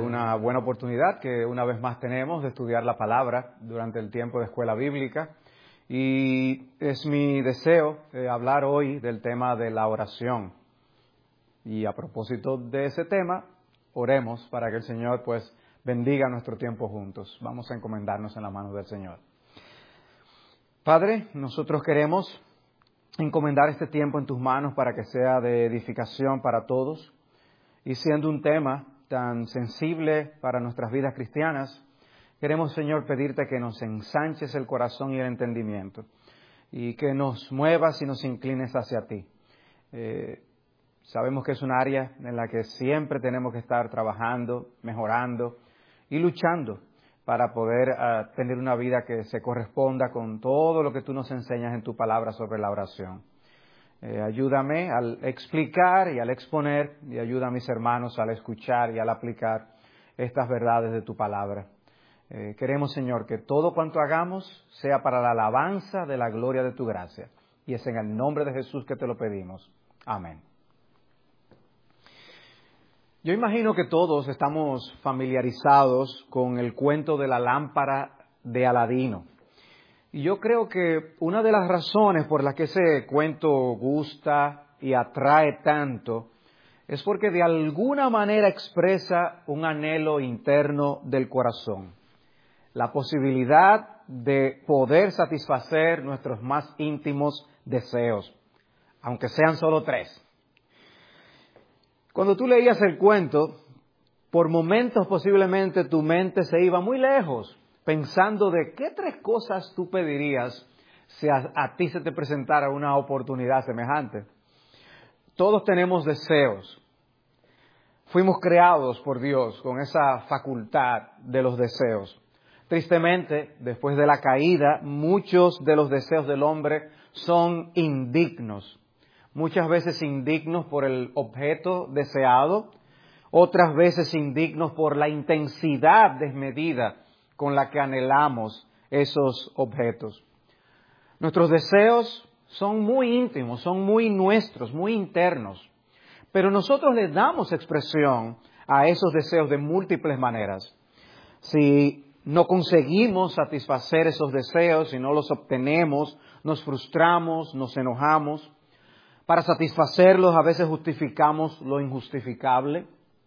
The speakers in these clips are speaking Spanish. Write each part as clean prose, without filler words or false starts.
una buena oportunidad que una vez más tenemos de estudiar la palabra durante el tiempo de escuela bíblica. Y es mi deseo hablar hoy del tema de la oración. Y a propósito de ese tema, oremos para que el Señor pues bendiga nuestro tiempo juntos. Vamos a encomendarnos en la mano del Señor. Padre, nosotros queremos encomendar este tiempo en tus manos para que sea de edificación para todos. Y siendo un tema tan sensible para nuestras vidas cristianas, queremos, Señor, pedirte que nos ensanches el corazón y el entendimiento y que nos muevas y nos inclines hacia ti. Sabemos que es un área en la que siempre tenemos que estar trabajando, mejorando y luchando para poder tener una vida que se corresponda con todo lo que tú nos enseñas en tu palabra sobre la oración. Ayúdame al explicar y al exponer, y ayuda a mis hermanos al escuchar y al aplicar estas verdades de tu palabra. Queremos, Señor, que todo cuanto hagamos sea para la alabanza de la gloria de tu gracia. Y es en el nombre de Jesús que te lo pedimos. Amén. Yo imagino que todos estamos familiarizados con el cuento de la lámpara de Aladino. Y yo creo que una de las razones por las que ese cuento gusta y atrae tanto es porque de alguna manera expresa un anhelo interno del corazón. La posibilidad de poder satisfacer nuestros más íntimos deseos, aunque sean solo 3. Cuando tú leías el cuento, por momentos posiblemente tu mente se iba muy lejos, pensando de qué 3 cosas tú pedirías si a ti se te presentara una oportunidad semejante. Todos tenemos deseos. Fuimos creados por Dios con esa facultad de los deseos. Tristemente, después de la caída, muchos de los deseos del hombre son indignos. Muchas veces indignos por el objeto deseado, otras veces indignos por la intensidad desmedida con la que anhelamos esos objetos. Nuestros deseos son muy íntimos, son muy nuestros, muy internos, pero nosotros le damos expresión a esos deseos de múltiples maneras. Si no conseguimos satisfacer esos deseos, si no los obtenemos, nos frustramos, nos enojamos. Para satisfacerlos a veces justificamos lo injustificable.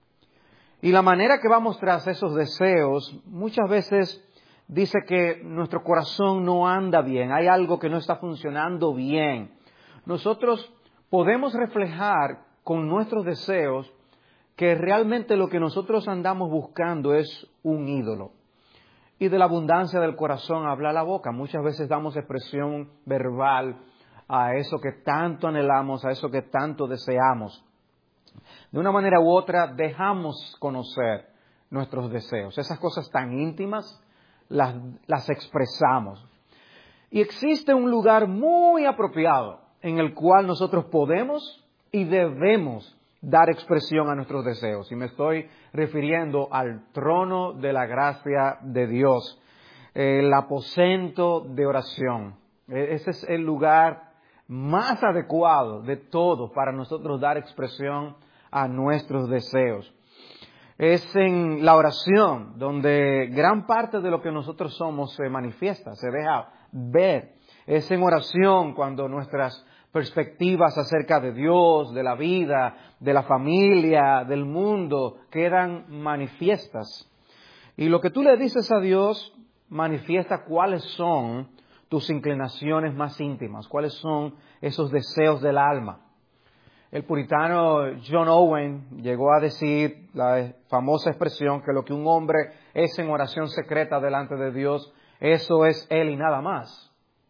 Y la manera que vamos tras esos deseos muchas veces dice que nuestro corazón no anda bien, hay algo que no está funcionando bien. Nosotros podemos reflejar con nuestros deseos que realmente lo que nosotros andamos buscando es un ídolo. Y de la abundancia del corazón habla la boca. Muchas veces damos expresión verbal a eso que tanto anhelamos, a eso que tanto deseamos. De una manera u otra dejamos conocer nuestros deseos. Esas cosas tan íntimas las expresamos. Y existe un lugar muy apropiado en el cual nosotros podemos y debemos dar expresión a nuestros deseos. Y me estoy refiriendo al trono de la gracia de Dios, el aposento de oración. Ese es el lugar más adecuado de todos para nosotros dar expresión a nuestros deseos. Es en la oración donde gran parte de lo que nosotros somos se manifiesta, se deja ver. Es en oración cuando nuestras perspectivas acerca de Dios, de la vida, de la familia, del mundo, quedan manifiestas. Y lo que tú le dices a Dios manifiesta cuáles son tus inclinaciones más íntimas, cuáles son esos deseos del alma. El puritano John Owen llegó a decir la famosa expresión que lo que un hombre es en oración secreta delante de Dios, eso es él y nada más.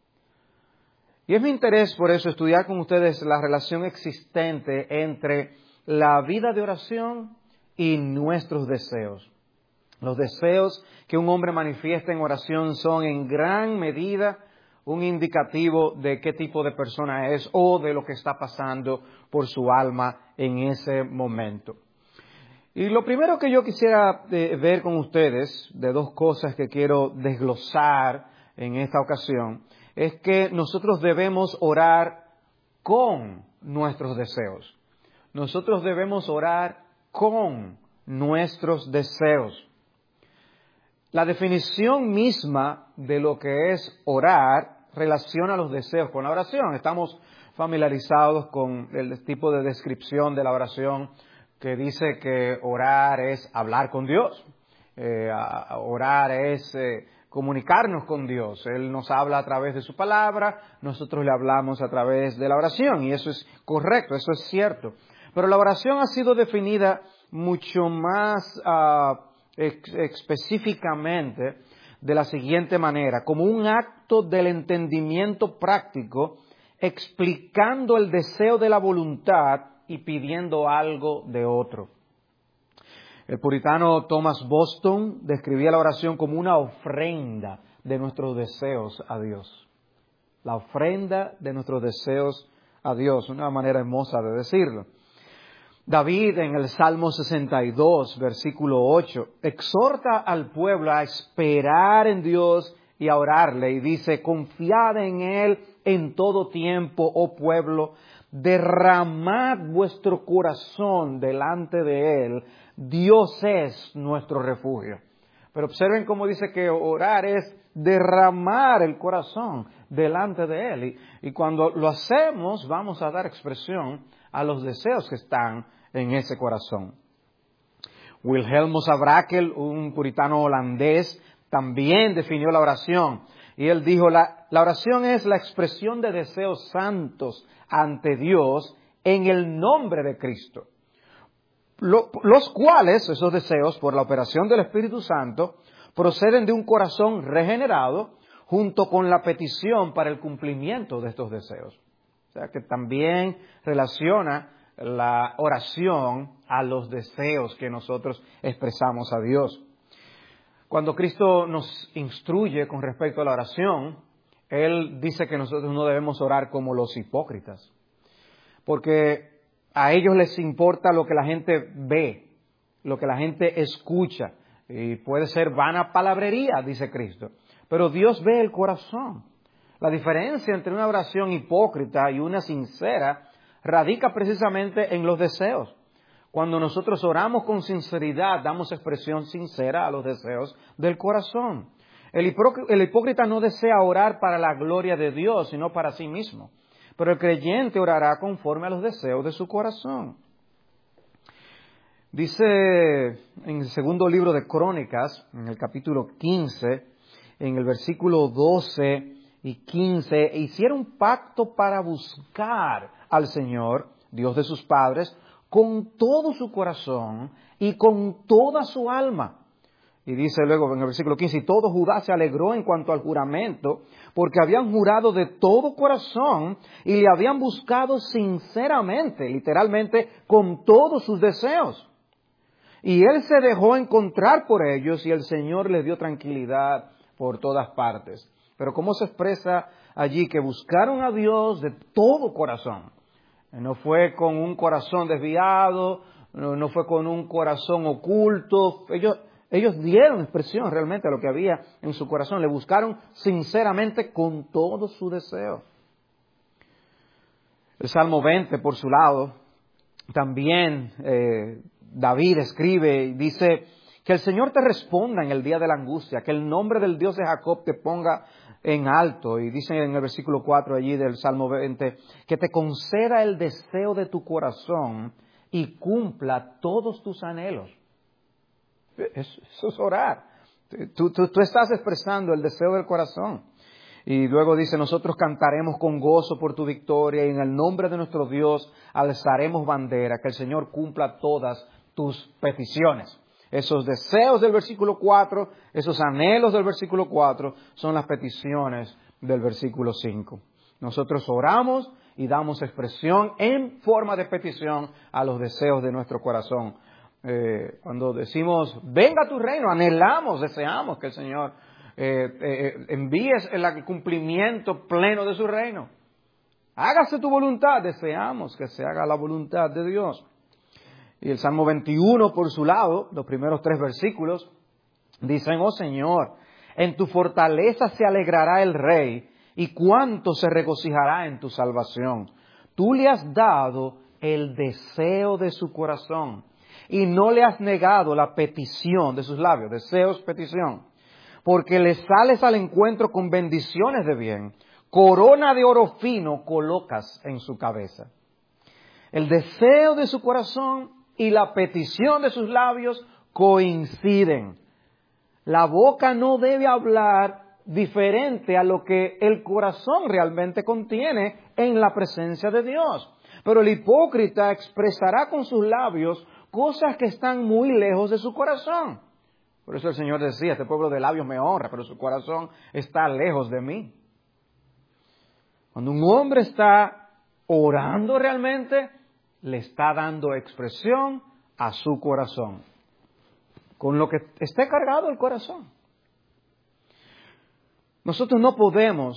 Y es mi interés por eso estudiar con ustedes la relación existente entre la vida de oración y nuestros deseos. Los deseos que un hombre manifiesta en oración son en gran medida un indicativo de qué tipo de persona es o de lo que está pasando por su alma en ese momento. Y lo primero que yo quisiera ver con ustedes, de 2 cosas que quiero desglosar en esta ocasión, es que nosotros debemos orar con nuestros deseos. Nosotros debemos orar con nuestros deseos. La definición misma de lo que es orar relaciona los deseos con la oración. Estamos familiarizados con el tipo de descripción de la oración que dice que orar es hablar con Dios. Orar es comunicarnos con Dios. Él nos habla a través de su palabra, nosotros le hablamos a través de la oración, y eso es correcto, eso es cierto. Pero la oración ha sido definida mucho más específicamente de la siguiente manera: como un acto del entendimiento práctico, explicando el deseo de la voluntad y pidiendo algo de otro. El puritano Thomas Boston describía la oración como una ofrenda de nuestros deseos a Dios. La ofrenda de nuestros deseos a Dios, una manera hermosa de decirlo. David, en el Salmo 62, versículo 8, exhorta al pueblo a esperar en Dios y a orarle, y dice: confiad en Él en todo tiempo, oh pueblo, derramad vuestro corazón delante de Él, Dios es nuestro refugio. Pero observen cómo dice que orar es derramar el corazón delante de Él. Y cuando lo hacemos, vamos a dar expresión a los deseos que están en ese corazón. Wilhelmus à Brakel, un puritano holandés, también definió la oración. Y él dijo: la oración es la expresión de deseos santos ante Dios en el nombre de Cristo, los cuales, esos deseos, por la operación del Espíritu Santo, proceden de un corazón regenerado junto con la petición para el cumplimiento de estos deseos. O sea que también relaciona la oración a los deseos que nosotros expresamos a Dios. Cuando Cristo nos instruye con respecto a la oración, Él dice que nosotros no debemos orar como los hipócritas, porque a ellos les importa lo que la gente ve, lo que la gente escucha, y puede ser vana palabrería, dice Cristo, pero Dios ve el corazón. La diferencia entre una oración hipócrita y una sincera radica precisamente en los deseos. Cuando nosotros oramos con sinceridad, damos expresión sincera a los deseos del corazón. El hipócrita no desea orar para la gloria de Dios, sino para sí mismo. Pero el creyente orará conforme a los deseos de su corazón. Dice en el segundo libro de Crónicas, en el capítulo 15, en el versículo 12 y 15, hicieron pacto para buscar al Señor, Dios de sus padres, con todo su corazón y con toda su alma. Y dice luego en el versículo 15, y todo Judá se alegró en cuanto al juramento, porque habían jurado de todo corazón y le habían buscado sinceramente, literalmente, con todos sus deseos. Y él se dejó encontrar por ellos y el Señor les dio tranquilidad por todas partes. Pero ¿cómo se expresa allí? Que buscaron a Dios de todo corazón. No fue con un corazón desviado, no fue con un corazón oculto. Ellos dieron expresión realmente a lo que había en su corazón. Le buscaron sinceramente con todo su deseo. El Salmo 20, por su lado, también David escribe y dice: que el Señor te responda en el día de la angustia, que el nombre del Dios de Jacob te ponga en alto. Y dice en el versículo 4 allí del Salmo 20, que te conceda el deseo de tu corazón y cumpla todos tus anhelos. Eso es orar. Tú estás expresando el deseo del corazón. Y luego dice: nosotros cantaremos con gozo por tu victoria y en el nombre de nuestro Dios alzaremos bandera, que el Señor cumpla todas tus peticiones. Esos deseos del versículo 4, esos anhelos del versículo 4 son las peticiones del versículo 5. Nosotros oramos y damos expresión en forma de petición a los deseos de nuestro corazón. Cuando decimos venga tu reino, anhelamos, deseamos que el Señor envíe el cumplimiento pleno de su reino. Hágase tu voluntad, deseamos que se haga la voluntad de Dios. Y el Salmo 21, por su lado, los primeros 3 versículos, dicen: oh Señor, en tu fortaleza se alegrará el rey, y cuánto se regocijará en tu salvación. Tú le has dado el deseo de su corazón. y no le has negado la petición de sus labios, deseos, petición, porque le sales al encuentro con bendiciones de bien, corona de oro fino colocas en su cabeza. El deseo de su corazón y la petición de sus labios coinciden. La boca no debe hablar diferente a lo que el corazón realmente contiene en la presencia de Dios. Pero el hipócrita expresará con sus labios cosas que están muy lejos de su corazón. Por eso el Señor decía, este pueblo de labios me honra, pero su corazón está lejos de mí. Cuando un hombre está orando realmente, le está dando expresión a su corazón, con lo que esté cargado el corazón. Nosotros no podemos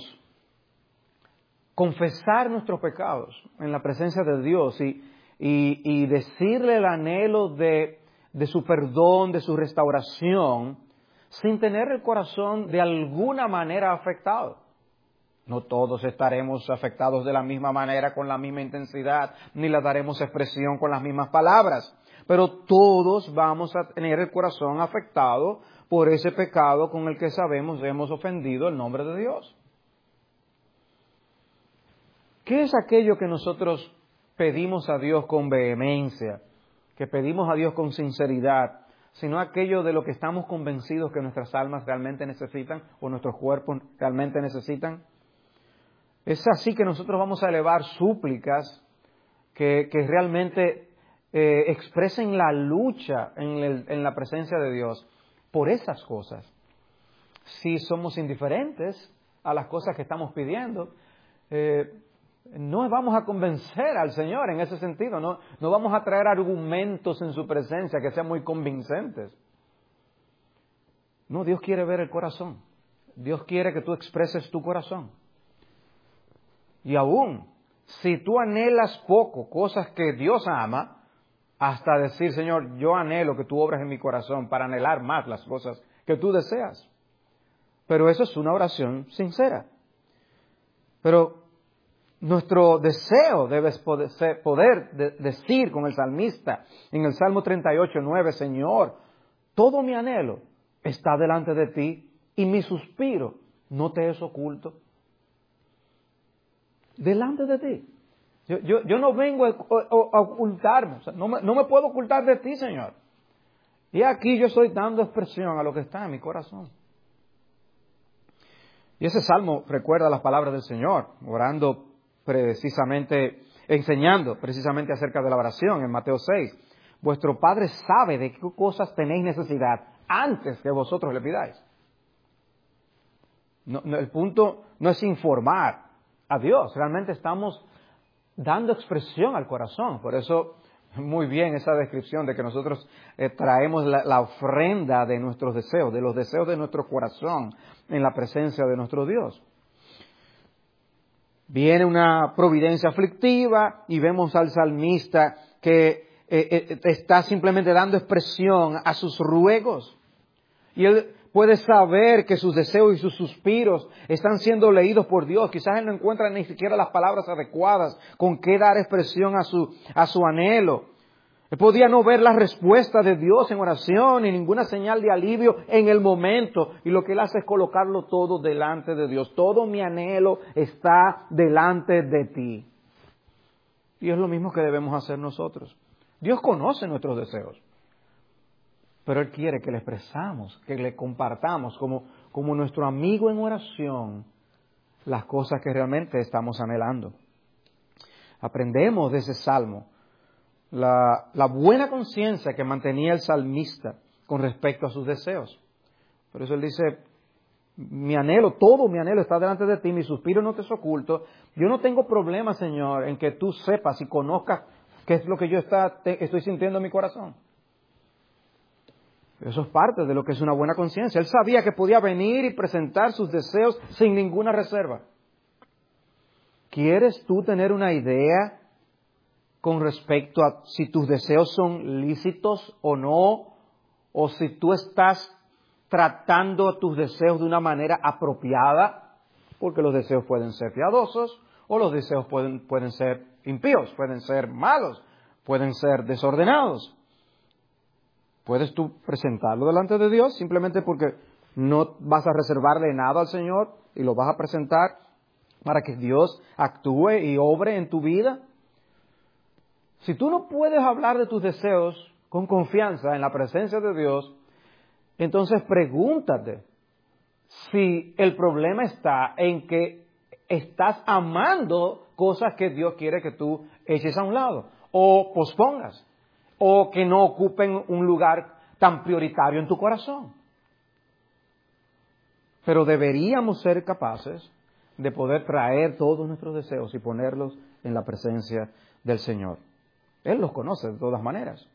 confesar nuestros pecados en la presencia de Dios y decirle el anhelo de su perdón, de su restauración, sin tener el corazón de alguna manera afectado. No todos estaremos afectados de la misma manera, con la misma intensidad, ni le daremos expresión con las mismas palabras. Pero todos vamos a tener el corazón afectado por ese pecado con el que sabemos hemos ofendido el nombre de Dios. ¿Qué es aquello que nosotros pedimos a Dios con vehemencia, que pedimos a Dios con sinceridad, sino aquello de lo que estamos convencidos que nuestras almas realmente necesitan o nuestros cuerpos realmente necesitan? Es así que nosotros vamos a elevar súplicas que realmente expresen la lucha en la presencia de Dios por esas cosas. Si somos indiferentes a las cosas que estamos pidiendo, no vamos a convencer al Señor en ese sentido, no vamos a traer argumentos en su presencia que sean muy convincentes. No, Dios quiere ver el corazón. Dios quiere que tú expreses tu corazón. Y aún, si tú anhelas poco, cosas que Dios ama, hasta decir, Señor, yo anhelo que tú obres en mi corazón para anhelar más las cosas que tú deseas. Pero eso es una oración sincera. Pero nuestro deseo debe poder decir con el salmista en el Salmo 38:9, Señor, todo mi anhelo está delante de ti y mi suspiro no te es oculto. Delante de ti. Yo no vengo a ocultarme, o sea, no me puedo ocultar de ti, Señor. Y aquí yo estoy dando expresión a lo que está en mi corazón. Y ese salmo recuerda las palabras del Señor, enseñando precisamente acerca de la oración en Mateo 6. Vuestro Padre sabe de qué cosas tenéis necesidad antes que vosotros le pidáis. El punto no es informar a Dios, realmente estamos dando expresión al corazón. Por eso, muy bien esa descripción de que nosotros traemos la ofrenda de nuestros deseos, de los deseos de nuestro corazón en la presencia de nuestro Dios. Viene una providencia aflictiva y vemos al salmista que está simplemente dando expresión a sus ruegos. Y él puede saber que sus deseos y sus suspiros están siendo leídos por Dios. Quizás él no encuentra ni siquiera las palabras adecuadas con qué dar expresión a su anhelo. Él podía no ver la respuesta de Dios en oración ni ninguna señal de alivio en el momento. Y lo que él hace es colocarlo todo delante de Dios. Todo mi anhelo está delante de ti. Y es lo mismo que debemos hacer nosotros. Dios conoce nuestros deseos. Pero Él quiere que le expresamos, que le compartamos como nuestro amigo en oración las cosas que realmente estamos anhelando. Aprendemos de ese salmo la buena conciencia que mantenía el salmista con respecto a sus deseos. Por eso él dice, todo mi anhelo está delante de ti, mi suspiro no te es oculto. Yo no tengo problema, Señor, en que tú sepas y conozcas qué es lo que yo estoy sintiendo en mi corazón. Eso es parte de lo que es una buena conciencia. Él sabía que podía venir y presentar sus deseos sin ninguna reserva. ¿Quieres tú tener una idea con respecto a si tus deseos son lícitos o no? O si tú estás tratando tus deseos de una manera apropiada, porque los deseos pueden ser piadosos o los deseos pueden ser impíos, pueden ser malos, pueden ser desordenados. Puedes tú presentarlo delante de Dios simplemente porque no vas a reservarle nada al Señor y lo vas a presentar para que Dios actúe y obre en tu vida. Si tú no puedes hablar de tus deseos con confianza en la presencia de Dios, entonces pregúntate si el problema está en que estás amando cosas que Dios quiere que tú eches a un lado o pospongas o que no ocupen un lugar tan prioritario en tu corazón. Pero deberíamos ser capaces de poder traer todos nuestros deseos y ponerlos en la presencia del Señor. Él los conoce de todas maneras.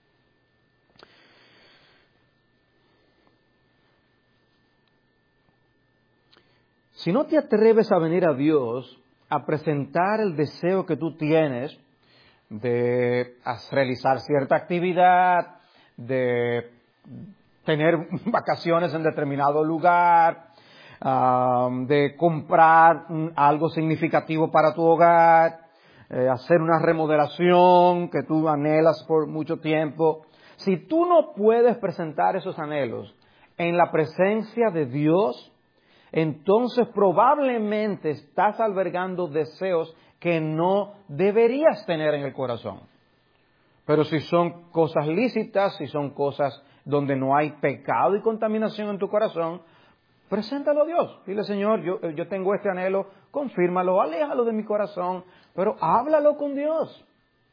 Si no te atreves a venir a Dios a presentar el deseo que tú tienes de realizar cierta actividad, de tener vacaciones en determinado lugar, de comprar algo significativo para tu hogar, hacer una remodelación que tú anhelas por mucho tiempo. Si tú no puedes presentar esos anhelos en la presencia de Dios, entonces probablemente estás albergando deseos que no deberías tener en el corazón. Pero si son cosas lícitas, si son cosas donde no hay pecado y contaminación en tu corazón, preséntalo a Dios. Dile, Señor, yo tengo este anhelo, confírmalo, aléjalo de mi corazón, pero háblalo con Dios.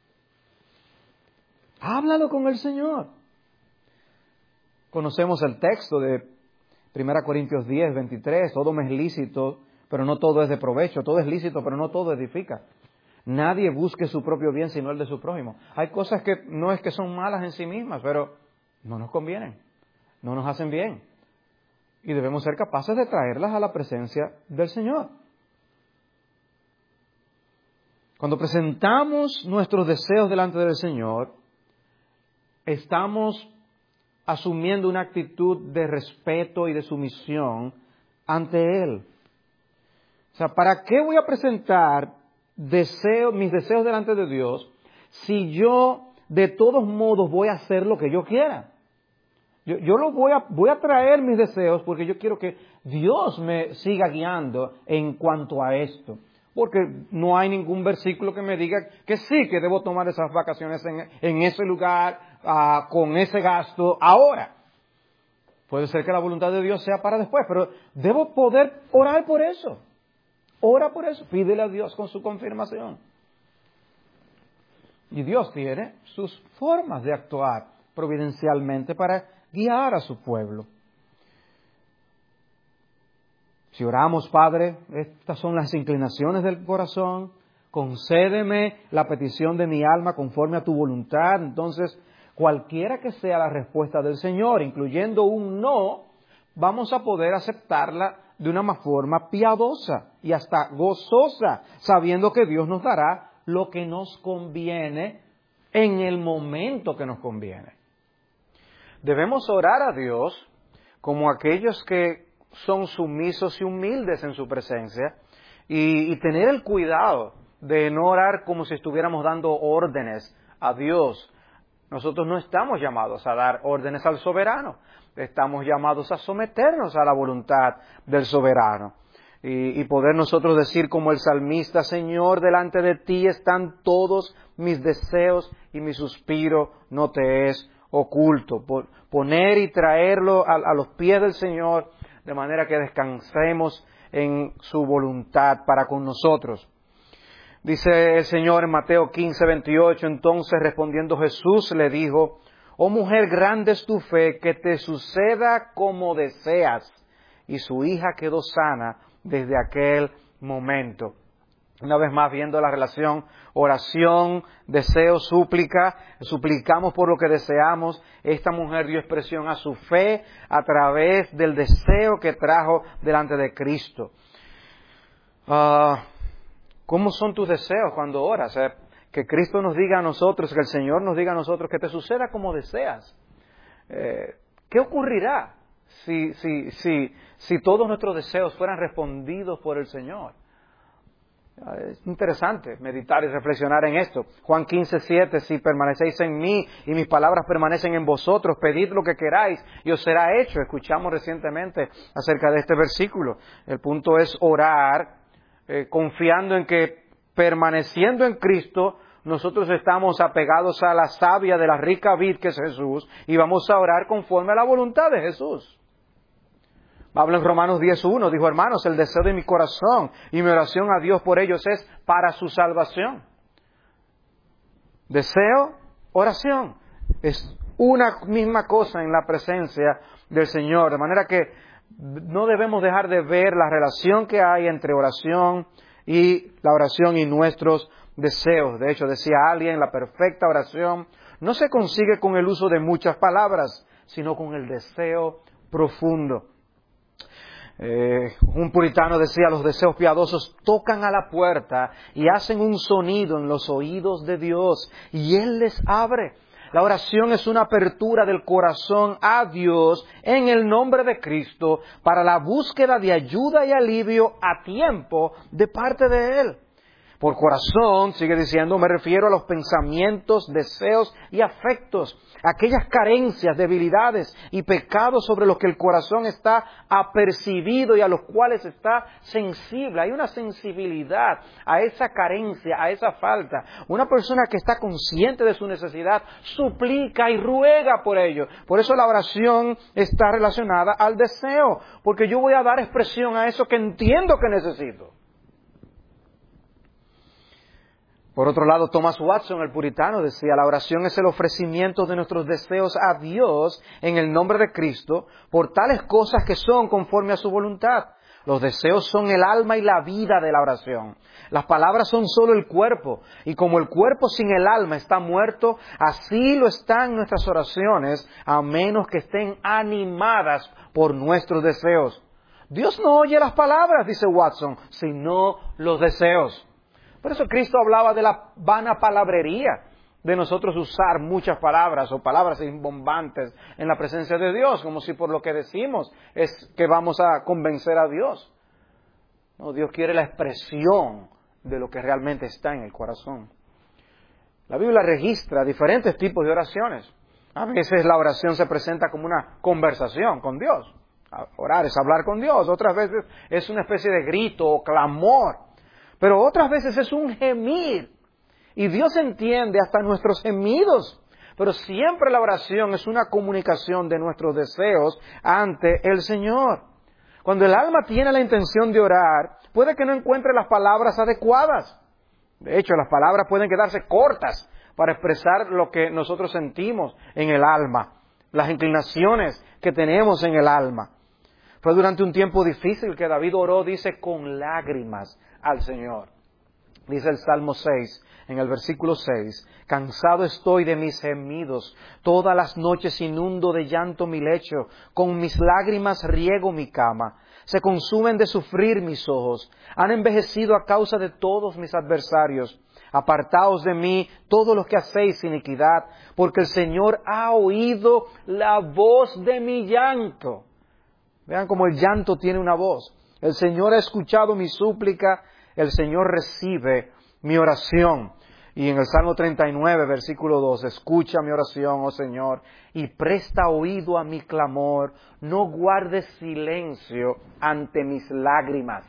Háblalo con el Señor. Conocemos el texto de 1 Corintios 10, 23, todo me es lícito, pero no todo es de provecho, todo es lícito, pero no todo edifica. Nadie busque su propio bien sino el de su prójimo. Hay cosas que no es que son malas en sí mismas, pero no nos convienen, no nos hacen bien. Y debemos ser capaces de traerlas a la presencia del Señor. Cuando presentamos nuestros deseos delante del Señor, estamos asumiendo una actitud de respeto y de sumisión ante Él. O sea, ¿para qué voy a presentar mis deseos delante de Dios si yo de todos modos voy a hacer lo que yo quiera? Yo voy a traer mis deseos porque yo quiero que Dios me siga guiando en cuanto a esto. Porque no hay ningún versículo que me diga que sí, que debo tomar esas vacaciones en ese lugar, con ese gasto, ahora. Puede ser que la voluntad de Dios sea para después, pero debo poder orar por eso. Ora por eso, pídele a Dios con su confirmación. Y Dios tiene sus formas de actuar providencialmente para guiar a su pueblo. Si oramos, Padre, estas son las inclinaciones del corazón, concédeme la petición de mi alma conforme a tu voluntad. Entonces, cualquiera que sea la respuesta del Señor, incluyendo un no, vamos a poder aceptarla de una forma piadosa y hasta gozosa, sabiendo que Dios nos dará lo que nos conviene en el momento que nos conviene. Debemos orar a Dios como aquellos que son sumisos y humildes en su presencia y tener el cuidado de no orar como si estuviéramos dando órdenes a Dios. Nosotros no estamos llamados a dar órdenes al soberano, estamos llamados a someternos a la voluntad del soberano y poder nosotros decir como el salmista, Señor, delante de ti están todos mis deseos y mi suspiro no te es oculto. Poner y traerlo a los pies del Señor de manera que descansemos en su voluntad para con nosotros. Dice el Señor en Mateo 15, 28, entonces respondiendo Jesús le dijo, oh mujer, grande es tu fe, que te suceda como deseas. Y su hija quedó sana desde aquel momento. Una vez más, viendo la relación oración, deseo, súplica, suplicamos por lo que deseamos. Esta mujer dio expresión a su fe a través del deseo que trajo delante de Cristo. ¿Cómo son tus deseos cuando oras? Que Cristo nos diga a nosotros, que el Señor nos diga a nosotros, que te suceda como deseas. ¿Qué ocurrirá si todos nuestros deseos fueran respondidos por el Señor? Es interesante meditar y reflexionar en esto. Juan 15:7, si permanecéis en mí y mis palabras permanecen en vosotros, pedid lo que queráis y os será hecho. Escuchamos recientemente acerca de este versículo. El punto es orar confiando en que permaneciendo en Cristo, nosotros estamos apegados a la savia de la rica vid que es Jesús y vamos a orar conforme a la voluntad de Jesús. Habla en Romanos 10:1, dijo, hermanos, el deseo de mi corazón y mi oración a Dios por ellos es para su salvación. Deseo, oración. Es una misma cosa en la presencia del Señor. De manera que no debemos dejar de ver la relación que hay entre oración y la oración y nuestros deseos. De hecho, decía alguien, la perfecta oración no se consigue con el uso de muchas palabras, sino con el deseo profundo. Un puritano decía, los deseos piadosos tocan a la puerta y hacen un sonido en los oídos de Dios y Él les abre. La oración es una apertura del corazón a Dios en el nombre de Cristo para la búsqueda de ayuda y alivio a tiempo de parte de Él. Por corazón, sigue diciendo, me refiero a los pensamientos, deseos y afectos, aquellas carencias, debilidades y pecados sobre los que el corazón está apercibido y a los cuales está sensible. Hay una sensibilidad a esa carencia, a esa falta. Una persona que está consciente de su necesidad suplica y ruega por ello. Por eso la oración está relacionada al deseo, porque yo voy a dar expresión a eso que entiendo que necesito. Por otro lado, Thomas Watson, el puritano, decía, la oración es el ofrecimiento de nuestros deseos a Dios en el nombre de Cristo por tales cosas que son conforme a su voluntad. Los deseos son el alma y la vida de la oración. Las palabras son solo el cuerpo, y como el cuerpo sin el alma está muerto, así lo están nuestras oraciones, a menos que estén animadas por nuestros deseos. Dios no oye las palabras, dice Watson, sino los deseos. Por eso Cristo hablaba de la vana palabrería, de nosotros usar muchas palabras o palabras rimbombantes en la presencia de Dios, como si por lo que decimos es que vamos a convencer a Dios. No, Dios quiere la expresión de lo que realmente está en el corazón. La Biblia registra diferentes tipos de oraciones. A veces la oración se presenta como una conversación con Dios. Orar es hablar con Dios. Otras veces es una especie de grito o clamor. Pero otras veces es un gemir. Y Dios entiende hasta nuestros gemidos. Pero siempre la oración es una comunicación de nuestros deseos ante el Señor. Cuando el alma tiene la intención de orar, puede que no encuentre las palabras adecuadas. De hecho, las palabras pueden quedarse cortas para expresar lo que nosotros sentimos en el alma, las inclinaciones que tenemos en el alma. Fue durante un tiempo difícil que David oró, dice, con lágrimas al Señor. Dice el Salmo 6, en el versículo 6, cansado estoy de mis gemidos, todas las noches inundo de llanto mi lecho, con mis lágrimas riego mi cama, se consumen de sufrir mis ojos, han envejecido a causa de todos mis adversarios. Apartaos de mí todos los que hacéis iniquidad, porque el Señor ha oído la voz de mi llanto. Vean cómo el llanto tiene una voz. El Señor ha escuchado mi súplica, el Señor recibe mi oración. Y en el Salmo 39, versículo 2, escucha mi oración, oh Señor, y presta oído a mi clamor, no guardes silencio ante mis lágrimas.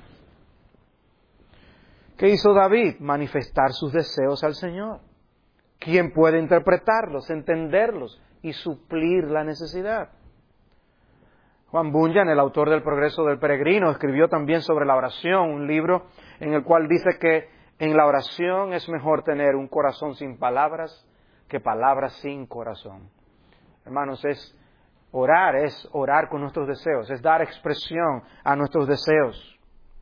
¿Qué hizo David? Manifestar sus deseos al Señor. ¿Quién puede interpretarlos, entenderlos y suplir la necesidad? Juan Bunyan, el autor del Progreso del Peregrino, escribió también sobre la oración, un libro en el cual dice que en la oración es mejor tener un corazón sin palabras que palabras sin corazón. Hermanos, es orar con nuestros deseos, es dar expresión a nuestros deseos.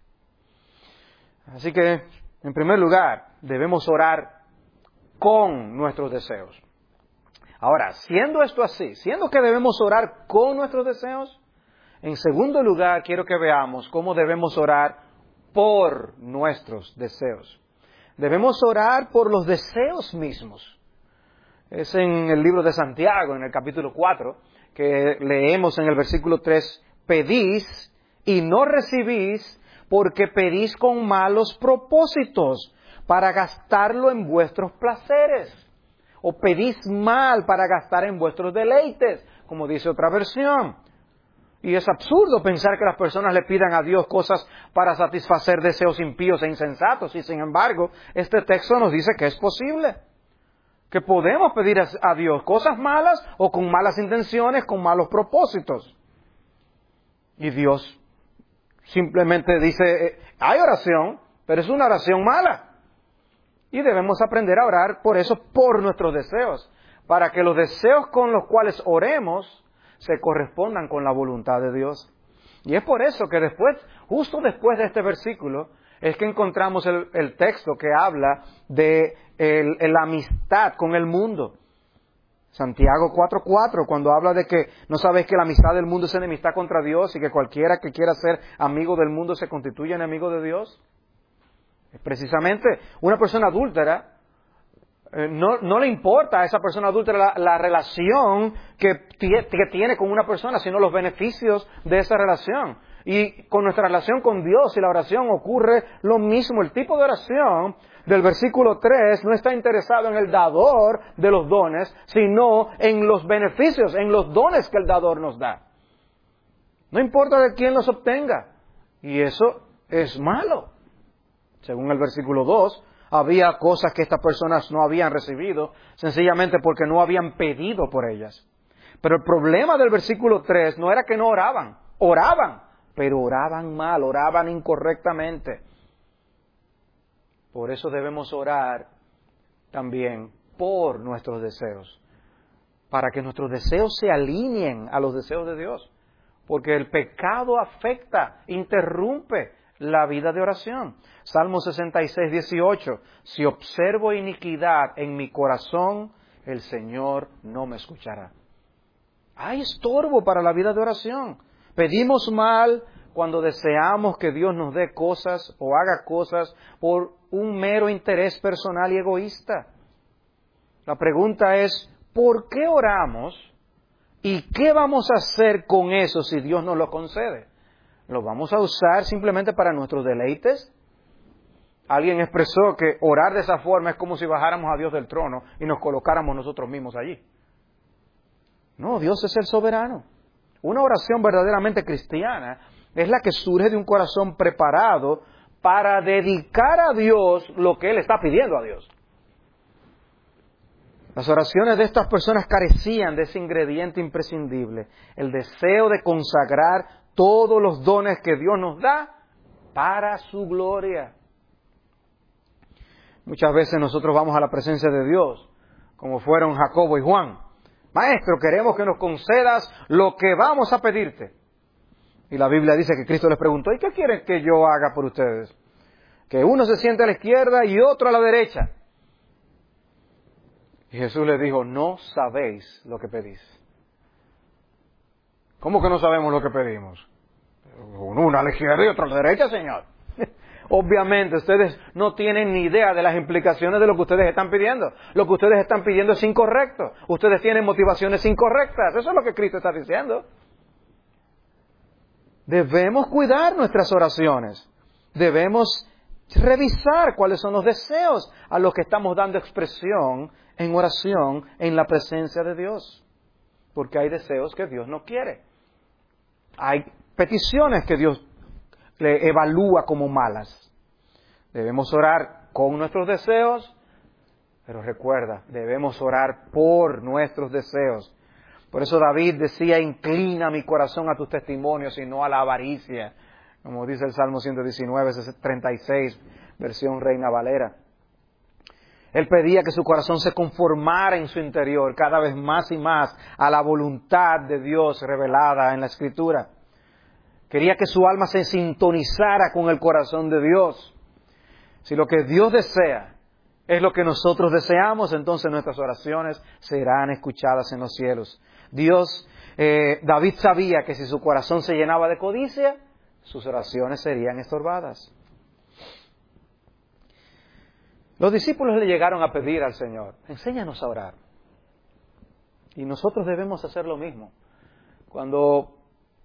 Así que, en primer lugar, debemos orar con nuestros deseos. Ahora, siendo esto así, siendo que debemos orar con nuestros deseos, en segundo lugar, quiero que veamos cómo debemos orar por nuestros deseos. Debemos orar por los deseos mismos. Es en el libro de Santiago, en el capítulo 4, que leemos en el versículo 3, pedís y no recibís porque pedís con malos propósitos para gastarlo en vuestros placeres. O pedís mal para gastar en vuestros deleites, como dice otra versión. Y es absurdo pensar que las personas le pidan a Dios cosas para satisfacer deseos impíos e insensatos. Y sin embargo, este texto nos dice que es posible. Que podemos pedir a Dios cosas malas o con malas intenciones, con malos propósitos. Y Dios simplemente dice, hay oración, pero es una oración mala. Y debemos aprender a orar por eso, por nuestros deseos, para que los deseos con los cuales oremos se correspondan con la voluntad de Dios. Y es por eso que después, justo después de este versículo, es que encontramos el texto que habla de la amistad con el mundo. Santiago 4:4, cuando habla de que no sabéis que la amistad del mundo es enemistad contra Dios y que cualquiera que quiera ser amigo del mundo se constituye enemigo de Dios. Precisamente, una persona adúltera, no le importa a esa persona adúltera la relación que tiene con una persona, sino los beneficios de esa relación. Y con nuestra relación con Dios y la oración ocurre lo mismo. El tipo de oración del versículo 3 no está interesado en el dador de los dones, sino en los beneficios, en los dones que el dador nos da. No importa de quién los obtenga. Y eso es malo. Según el versículo 2, había cosas que estas personas no habían recibido, sencillamente porque no habían pedido por ellas. Pero el problema del versículo 3 no era que no oraban, pero oraban mal, oraban incorrectamente. Por eso debemos orar también por nuestros deseos, para que nuestros deseos se alineen a los deseos de Dios, porque el pecado afecta, interrumpe la vida de oración. Salmo 66:18, si observo iniquidad en mi corazón, el Señor no me escuchará. Hay estorbo para la vida de oración. Pedimos mal cuando deseamos que Dios nos dé cosas o haga cosas por un mero interés personal y egoísta. La pregunta es, ¿por qué oramos? ¿Y qué vamos a hacer con eso si Dios nos lo concede? ¿Lo vamos a usar simplemente para nuestros deleites? Alguien expresó que orar de esa forma es como si bajáramos a Dios del trono y nos colocáramos nosotros mismos allí. No, Dios es el soberano. Una oración verdaderamente cristiana es la que surge de un corazón preparado para dedicar a Dios lo que Él está pidiendo a Dios. Las oraciones de estas personas carecían de ese ingrediente imprescindible, el deseo de consagrar todos los dones que Dios nos da para su gloria. Muchas veces nosotros vamos a la presencia de Dios, como fueron Jacobo y Juan. Maestro, queremos que nos concedas lo que vamos a pedirte. Y la Biblia dice que Cristo les preguntó, ¿y qué quieren que yo haga por ustedes? Que uno se siente a la izquierda y otro a la derecha. Y Jesús les dijo, no sabéis lo que pedís. ¿Cómo que no sabemos lo que pedimos? Uno a la izquierda y otro a la derecha, Señor. Obviamente, ustedes no tienen ni idea de las implicaciones de lo que ustedes están pidiendo. Lo que ustedes están pidiendo es incorrecto. Ustedes tienen motivaciones incorrectas. Eso es lo que Cristo está diciendo. Debemos cuidar nuestras oraciones. Debemos revisar cuáles son los deseos a los que estamos dando expresión en oración en la presencia de Dios. Porque hay deseos que Dios no quiere. Hay peticiones que Dios le evalúa como malas. Debemos orar con nuestros deseos, pero recuerda, debemos orar por nuestros deseos. Por eso David decía, inclina mi corazón a tus testimonios y no a la avaricia, como dice el Salmo 119, 36, versión Reina Valera. Él pedía que su corazón se conformara en su interior cada vez más y más a la voluntad de Dios revelada en la Escritura. Quería que su alma se sintonizara con el corazón de Dios. Si lo que Dios desea es lo que nosotros deseamos, entonces nuestras oraciones serán escuchadas en los cielos. David sabía que si su corazón se llenaba de codicia, sus oraciones serían estorbadas. Los discípulos le llegaron a pedir al Señor, enséñanos a orar. Y nosotros debemos hacer lo mismo. Cuando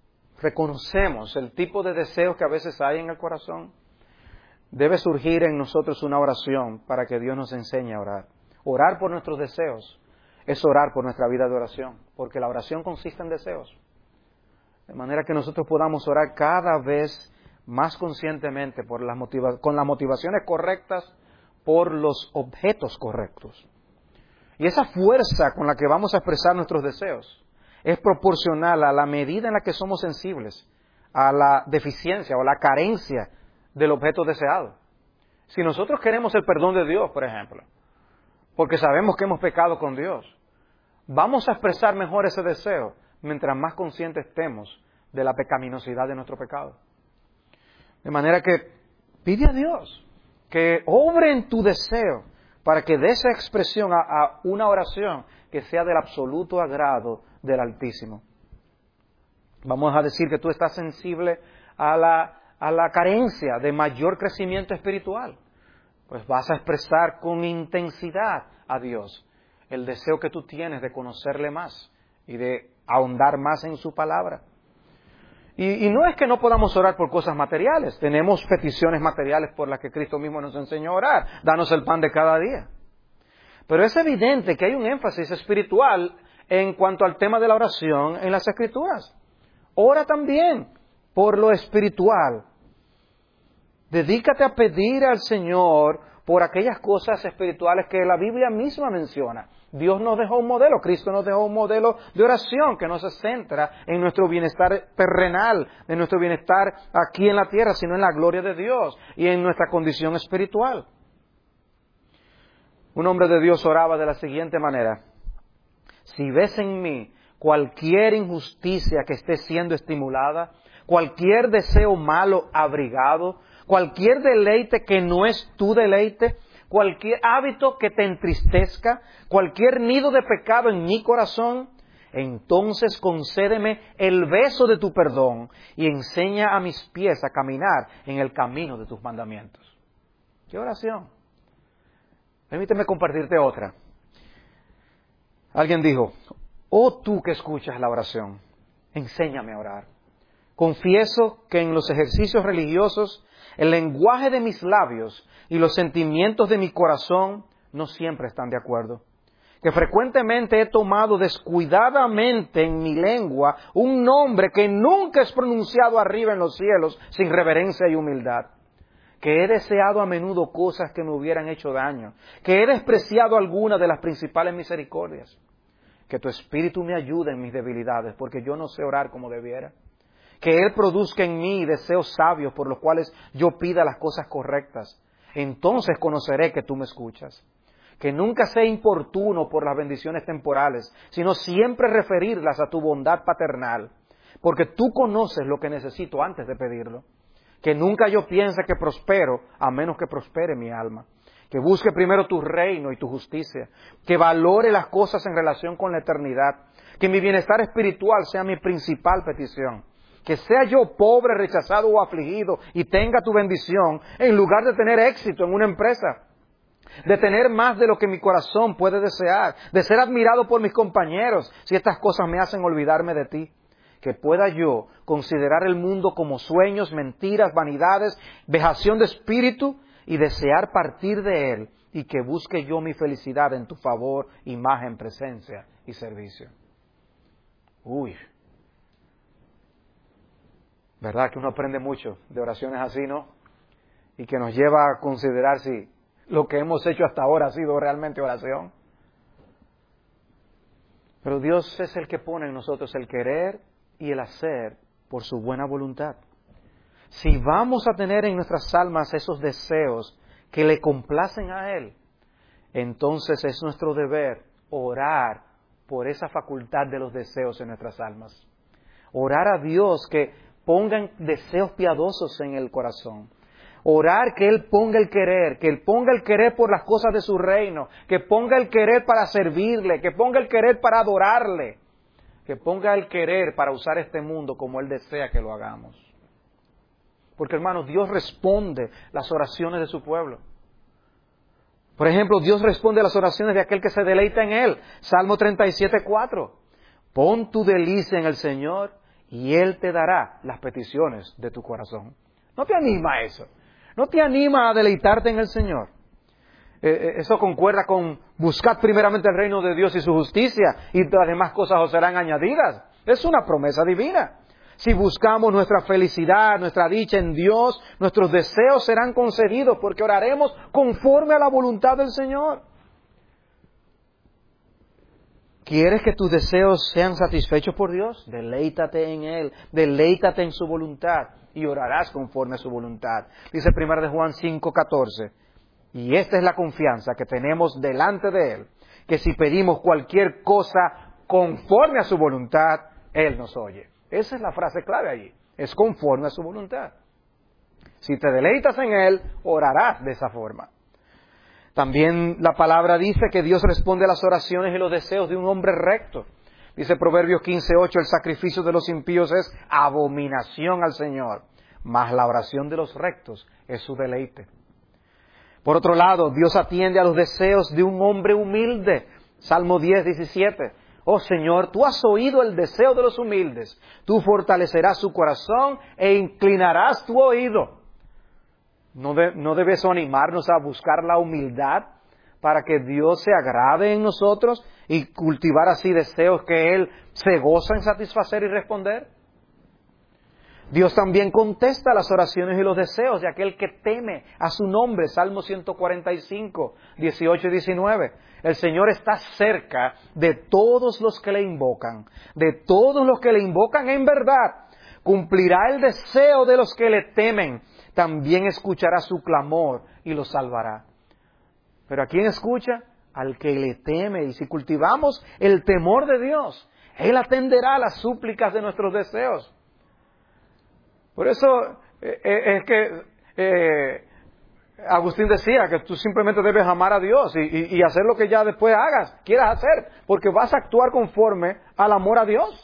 reconocemos el tipo de deseos que a veces hay en el corazón, debe surgir en nosotros una oración para que Dios nos enseñe a orar. Orar por nuestros deseos es orar por nuestra vida de oración, porque la oración consiste en deseos. De manera que nosotros podamos orar cada vez más conscientemente con las motivaciones correctas, por los objetos correctos. Y esa fuerza con la que vamos a expresar nuestros deseos es proporcional a la medida en la que somos sensibles a la deficiencia o la carencia del objeto deseado. Si nosotros queremos el perdón de Dios, por ejemplo, porque sabemos que hemos pecado con Dios, vamos a expresar mejor ese deseo mientras más conscientes estemos de la pecaminosidad de nuestro pecado. De manera que pide a Dios que obre en tu deseo para que dé esa expresión a una oración que sea del absoluto agrado del Altísimo. Vamos a decir que tú estás sensible a la carencia de mayor crecimiento espiritual. Pues vas a expresar con intensidad a Dios el deseo que tú tienes de conocerle más y de ahondar más en su palabra. Y no es que no podamos orar por cosas materiales. Tenemos peticiones materiales por las que Cristo mismo nos enseñó a orar. Danos el pan de cada día. Pero es evidente que hay un énfasis espiritual en cuanto al tema de la oración en las Escrituras. Ora también por lo espiritual. Dedícate a pedir al Señor por aquellas cosas espirituales que la Biblia misma menciona. Dios nos dejó un modelo, Cristo nos dejó un modelo de oración que no se centra en nuestro bienestar terrenal, en nuestro bienestar aquí en la tierra, sino en la gloria de Dios y en nuestra condición espiritual. Un hombre de Dios oraba de la siguiente manera: si ves en mí cualquier injusticia que esté siendo estimulada, cualquier deseo malo abrigado, cualquier deleite que no es tu deleite, cualquier hábito que te entristezca, cualquier nido de pecado en mi corazón, entonces concédeme el beso de tu perdón y enseña a mis pies a caminar en el camino de tus mandamientos. ¿Qué oración? Permíteme compartirte otra. Alguien dijo: oh tú que escuchas la oración, enséñame a orar. Confieso que en los ejercicios religiosos el lenguaje de mis labios y los sentimientos de mi corazón no siempre están de acuerdo. Que frecuentemente he tomado descuidadamente en mi lengua un nombre que nunca es pronunciado arriba en los cielos sin reverencia y humildad. Que he deseado a menudo cosas que me hubieran hecho daño. Que he despreciado algunas de las principales misericordias. Que tu Espíritu me ayude en mis debilidades, porque yo no sé orar como debiera. Que Él produzca en mí deseos sabios por los cuales yo pida las cosas correctas. Entonces conoceré que tú me escuchas. Que nunca sea importuno por las bendiciones temporales, sino siempre referirlas a tu bondad paternal, porque tú conoces lo que necesito antes de pedirlo. Que nunca yo piense que prospero, a menos que prospere mi alma. Que busque primero tu reino y tu justicia. Que valore las cosas en relación con la eternidad. Que mi bienestar espiritual sea mi principal petición. Que sea yo pobre, rechazado o afligido y tenga tu bendición, en lugar de tener éxito en una empresa, de tener más de lo que mi corazón puede desear, de ser admirado por mis compañeros, si estas cosas me hacen olvidarme de ti. Que pueda yo considerar el mundo como sueños, mentiras, vanidades, vejación de espíritu y desear partir de él, y que busque yo mi felicidad en tu favor, imagen, presencia y servicio. Uy. ¿Verdad que uno aprende mucho de oraciones así, no? Y que nos lleva a considerar si lo que hemos hecho hasta ahora ha sido realmente oración. Pero Dios es el que pone en nosotros el querer y el hacer por su buena voluntad. Si vamos a tener en nuestras almas esos deseos que le complacen a Él, entonces es nuestro deber orar por esa facultad de los deseos en nuestras almas. Orar a Dios que pongan deseos piadosos en el corazón. Orar que Él ponga el querer, que Él ponga el querer por las cosas de su reino, que ponga el querer para servirle, que ponga el querer para adorarle, que ponga el querer para usar este mundo como Él desea que lo hagamos. Porque, hermanos, Dios responde las oraciones de su pueblo. Por ejemplo, Dios responde a las oraciones de aquel que se deleita en Él. Salmo 37:4. Pon tu delicia en el Señor y Él te dará las peticiones de tu corazón. ¿No te anima a eso? ¿No te anima a deleitarte en el Señor? Eso concuerda con buscad primeramente el reino de Dios y su justicia, y las demás cosas os serán añadidas. Es una promesa divina. Si buscamos nuestra felicidad, nuestra dicha en Dios, nuestros deseos serán concedidos porque oraremos conforme a la voluntad del Señor. ¿Quieres que tus deseos sean satisfechos por Dios? Deleítate en Él, deleítate en su voluntad y orarás conforme a su voluntad. Dice 1 Juan 5:14. Y esta es la confianza que tenemos delante de Él, que si pedimos cualquier cosa conforme a su voluntad, Él nos oye. Esa es la frase clave allí, es conforme a su voluntad. Si te deleitas en Él, orarás de esa forma. También la palabra dice que Dios responde a las oraciones y los deseos de un hombre recto. Dice Proverbios 15:8, el sacrificio de los impíos es abominación al Señor, mas la oración de los rectos es su deleite. Por otro lado, Dios atiende a los deseos de un hombre humilde. Salmo 10:17. Oh Señor, tú has oído el deseo de los humildes. Tú fortalecerás su corazón e inclinarás tu oído. ¿No debe eso animarnos a buscar la humildad para que Dios se agrade en nosotros y cultivar así deseos que Él se goza en satisfacer y responder? Dios también contesta las oraciones y los deseos de aquel que teme a su nombre. Salmo 145, 18 y 19. El Señor está cerca de todos los que le invocan, de todos los que le invocan en verdad. Cumplirá el deseo de los que le temen. También escuchará su clamor y los salvará. ¿Pero a quién escucha? Al que le teme. Y si cultivamos el temor de Dios, Él atenderá las súplicas de nuestros deseos. Por eso es que Agustín decía que tú simplemente debes amar a Dios y hacer lo que ya después quieras hacer, porque vas a actuar conforme al amor a Dios.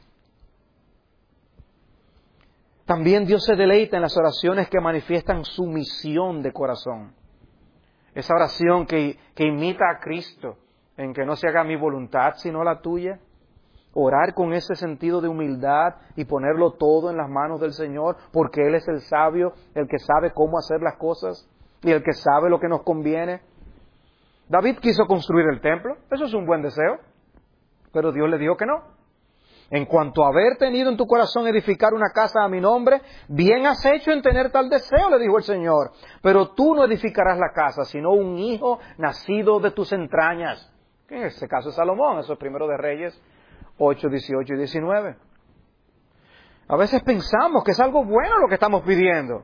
También Dios se deleita en las oraciones que manifiestan sumisión de corazón. Esa oración que imita a Cristo, en que no se haga mi voluntad sino la tuya. Orar con ese sentido de humildad y ponerlo todo en las manos del Señor, porque Él es el sabio, el que sabe cómo hacer las cosas y el que sabe lo que nos conviene. David quiso construir el templo, eso es un buen deseo, pero Dios le dijo que no. En cuanto a haber tenido en tu corazón edificar una casa a mi nombre, bien has hecho en tener tal deseo, le dijo el Señor, pero tú no edificarás la casa, sino un hijo nacido de tus entrañas. En este caso es Salomón, eso es Primero de Reyes 8, 18 y 19. A veces pensamos que es algo bueno lo que estamos pidiendo,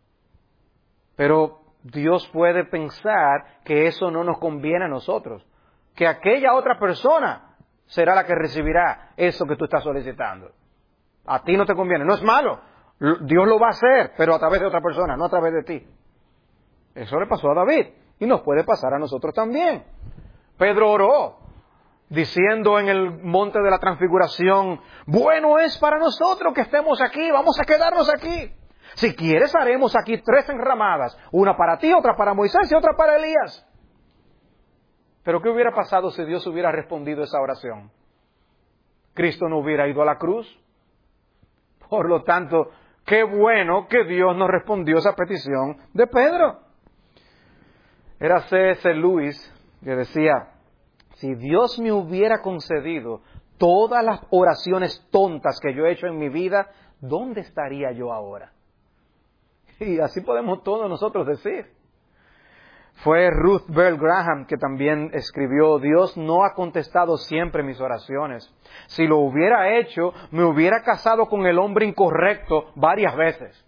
pero Dios puede pensar que eso no nos conviene a nosotros, que aquella otra persona será la que recibirá eso que tú estás solicitando. A ti no te conviene, no es malo, Dios lo va a hacer, pero a través de otra persona, no a través de ti. Eso le pasó a David y nos puede pasar a nosotros también. Pedro oró diciendo en el monte de la transfiguración, bueno es para nosotros que estemos aquí, vamos a quedarnos aquí. Si quieres haremos aquí 3 enramadas, una para ti, otra para Moisés y otra para Elías. Pero ¿qué hubiera pasado si Dios hubiera respondido esa oración? Cristo no hubiera ido a la cruz. Por lo tanto, qué bueno que Dios nos respondió esa petición de Pedro. Era C.S. Lewis que decía, si Dios me hubiera concedido todas las oraciones tontas que yo he hecho en mi vida, ¿dónde estaría yo ahora? Y así podemos todos nosotros decir. Fue Ruth Bell Graham que también escribió, Dios no ha contestado siempre mis oraciones. Si lo hubiera hecho, me hubiera casado con el hombre incorrecto varias veces.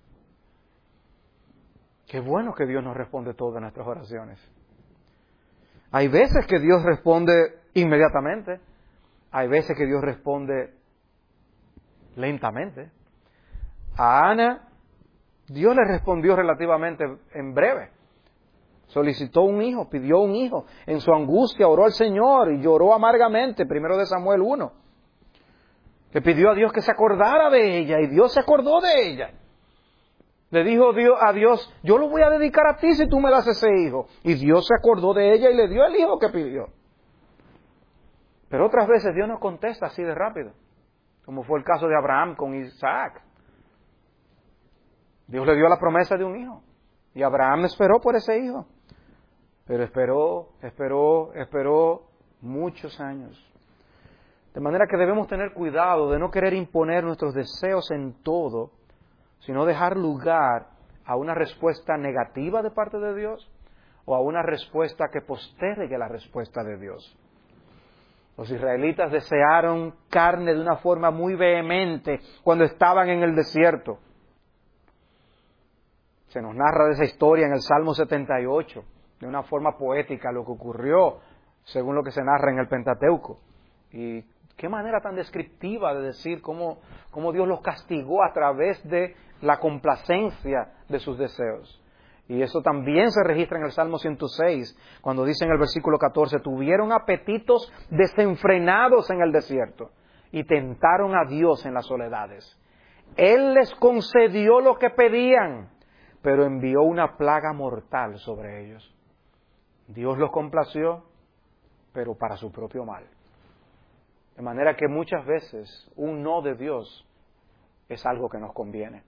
Qué bueno que Dios nos responde todas nuestras oraciones. Hay veces que Dios responde inmediatamente. Hay veces que Dios responde lentamente. A Ana, Dios le respondió relativamente en breve. Solicitó un hijo, pidió un hijo. En su angustia oró al Señor y lloró amargamente. 1 Samuel 1. Le pidió a Dios que se acordara de ella y Dios se acordó de ella. Le dijo a Dios, yo lo voy a dedicar a ti si tú me das ese hijo. Y Dios se acordó de ella y le dio el hijo que pidió. Pero otras veces Dios no contesta así de rápido. como fue el caso de Abraham con Isaac. Dios le dio la promesa de un hijo, y Abraham esperó por ese hijo, pero esperó muchos años. De manera que debemos tener cuidado de no querer imponer nuestros deseos en todo, sino dejar lugar a una respuesta negativa de parte de Dios o a una respuesta que postergue la respuesta de Dios. Los israelitas desearon carne de una forma muy vehemente cuando estaban en el desierto. Se nos narra de esa historia en el Salmo 78, de una forma poética, lo que ocurrió según lo que se narra en el Pentateuco. Y qué manera tan descriptiva de decir cómo Dios los castigó a través de la complacencia de sus deseos. Y eso también se registra en el Salmo 106, cuando dice en el versículo 14, tuvieron apetitos desenfrenados en el desierto y tentaron a Dios en las soledades. Él les concedió lo que pedían, pero envió una plaga mortal sobre ellos. Dios los complació, pero para su propio mal. De manera que muchas veces un no de Dios es algo que nos conviene.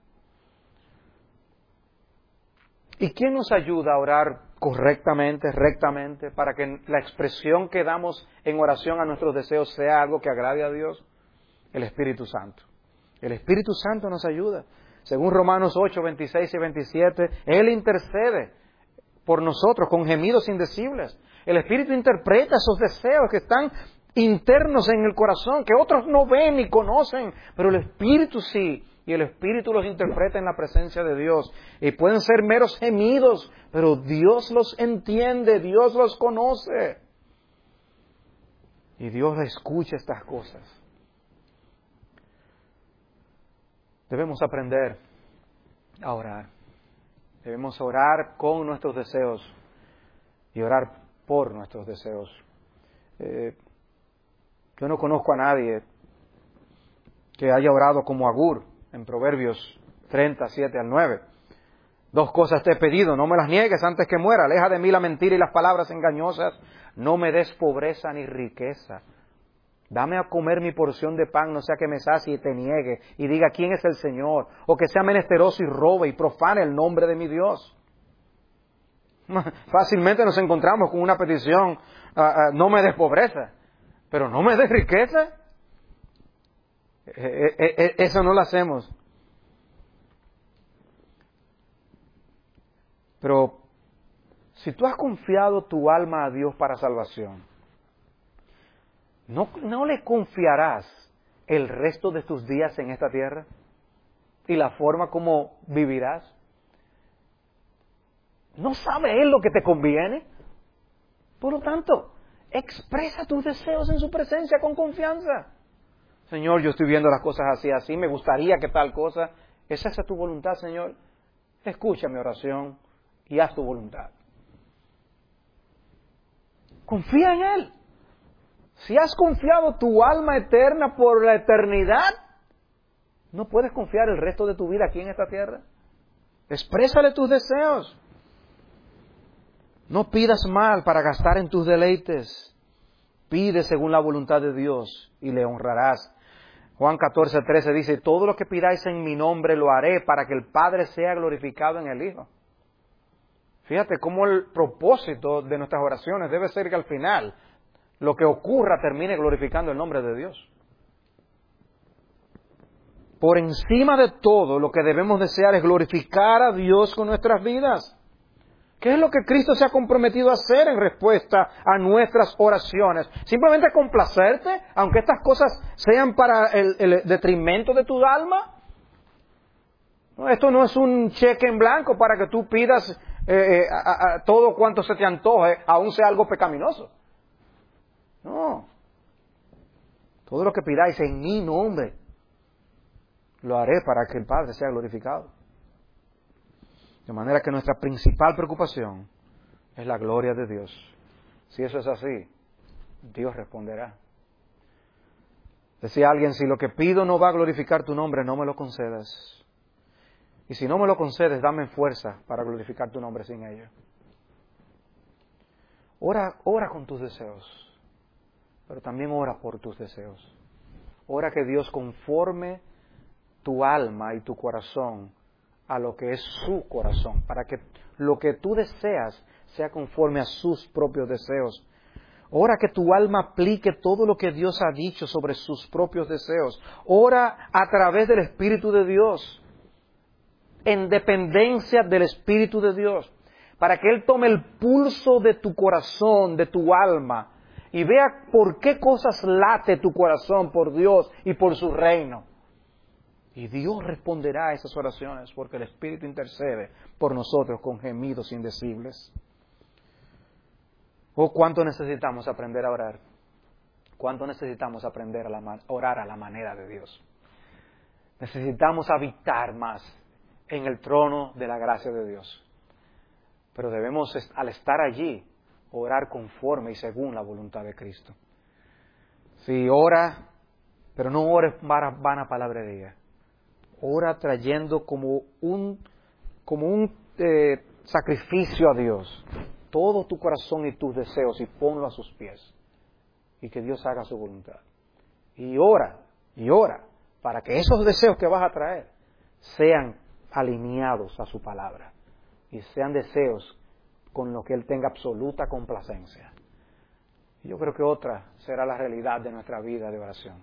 ¿Y quién nos ayuda a orar correctamente, rectamente, para que la expresión que damos en oración a nuestros deseos sea algo que agrade a Dios? El Espíritu Santo. El Espíritu Santo nos ayuda. Según Romanos 8, 26 y 27, Él intercede por nosotros con gemidos indecibles. El Espíritu interpreta esos deseos que están internos en el corazón, que otros no ven ni conocen, pero el Espíritu sí. Y el Espíritu los interpreta en la presencia de Dios. Y pueden ser meros gemidos, pero Dios los entiende, Dios los conoce. Y Dios escucha estas cosas. Debemos aprender a orar. Debemos orar con nuestros deseos y orar por nuestros deseos. Yo no conozco a nadie que haya orado como Agur en Proverbios 37 al 9. 2 cosas te he pedido, no me las niegues antes que muera. Aleja de mí la mentira y las palabras engañosas. No me des pobreza ni riqueza. Dame a comer mi porción de pan, no sea que me sacie y te niegue y diga quién es el Señor, o que sea menesteroso y robe y profane el nombre de mi Dios. Fácilmente nos encontramos con una petición, no me des pobreza, pero no me des riqueza. Eso no lo hacemos. Pero si tú has confiado tu alma a Dios para salvación, ¿no le confiarás el resto de tus días en esta tierra? ¿Y la forma como vivirás? ¿No sabe Él lo que te conviene? Por lo tanto, expresa tus deseos en su presencia con confianza. Señor, yo estoy viendo las cosas así, me gustaría que tal cosa. ¿Es esa tu voluntad, Señor? Escucha mi oración y haz tu voluntad. Confía en Él. Si has confiado tu alma eterna por la eternidad, ¿no puedes confiar el resto de tu vida aquí en esta tierra? Exprésale tus deseos. No pidas mal para gastar en tus deleites. Pide según la voluntad de Dios y le honrarás. Juan 14:13 dice, todo lo que pidáis en mi nombre lo haré para que el Padre sea glorificado en el Hijo. Fíjate cómo el propósito de nuestras oraciones debe ser que al final lo que ocurra termine glorificando el nombre de Dios. Por encima de todo, lo que debemos desear es glorificar a Dios con nuestras vidas. ¿Qué es lo que Cristo se ha comprometido a hacer en respuesta a nuestras oraciones? ¿Simplemente complacerte, aunque estas cosas sean para el detrimento de tu alma? No, esto no es un cheque en blanco para que tú pidas todo cuanto se te antoje, aun sea algo pecaminoso. No. Todo lo que pidáis en mi nombre, lo haré para que el Padre sea glorificado. De manera que nuestra principal preocupación es la gloria de Dios. Si eso es así, Dios responderá. Decía alguien, si lo que pido no va a glorificar tu nombre, no me lo concedas. Y si no me lo concedes, dame fuerza para glorificar tu nombre sin ello. Ora con tus deseos, pero también ora por tus deseos. Ora que Dios conforme tu alma y tu corazón a lo que es su corazón, para que lo que tú deseas sea conforme a sus propios deseos. Ora que tu alma aplique todo lo que Dios ha dicho sobre sus propios deseos. Ora a través del Espíritu de Dios, en dependencia del Espíritu de Dios, para que Él tome el pulso de tu corazón, de tu alma, y vea por qué cosas late tu corazón por Dios y por su reino. Y Dios responderá a esas oraciones, porque el Espíritu intercede por nosotros con gemidos indecibles. Oh, cuánto necesitamos aprender a orar. Cuánto necesitamos aprender a orar a la manera de Dios. Necesitamos habitar más en el trono de la gracia de Dios. Pero debemos, al estar allí, orar conforme y según la voluntad de Cristo. Sí, ora, pero no ores vana palabrería. Ora trayendo como un sacrificio a Dios todo tu corazón y tus deseos y ponlo a sus pies. Y que Dios haga su voluntad. Y ora, para que esos deseos que vas a traer sean alineados a su palabra. Y sean deseos con los que Él tenga absoluta complacencia. Y yo creo que otra será la realidad de nuestra vida de oración.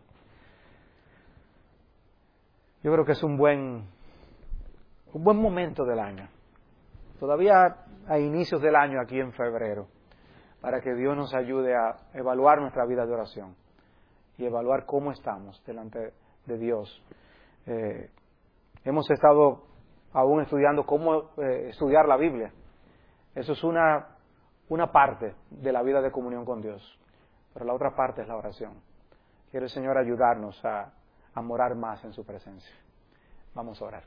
Yo creo que es un buen momento del año. Todavía a inicios del año, aquí en febrero, para que Dios nos ayude a evaluar nuestra vida de oración y evaluar cómo estamos delante de Dios. Hemos estado aún estudiando cómo estudiar la Biblia. Eso es una parte de la vida de comunión con Dios, pero la otra parte es la oración. Quiere el Señor ayudarnos a morar más en su presencia. Vamos a orar.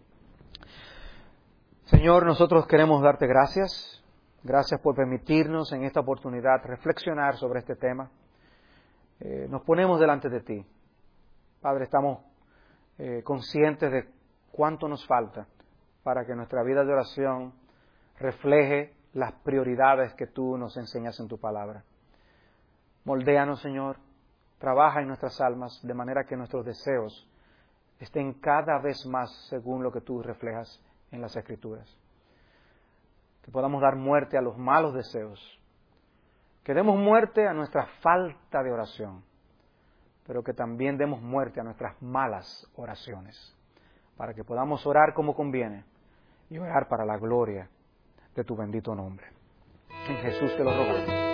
Señor, nosotros queremos darte gracias. Gracias por permitirnos en esta oportunidad reflexionar sobre este tema. Nos ponemos delante de ti. Padre, estamos conscientes de cuánto nos falta para que nuestra vida de oración refleje las prioridades que tú nos enseñas en tu palabra. Moldéanos, Señor. Trabaja en nuestras almas de manera que nuestros deseos estén cada vez más según lo que tú reflejas en las Escrituras. Que podamos dar muerte a los malos deseos. Que demos muerte a nuestra falta de oración. Pero que también demos muerte a nuestras malas oraciones. Para que podamos orar como conviene y orar para la gloria de tu bendito nombre. En Jesús te lo rogamos.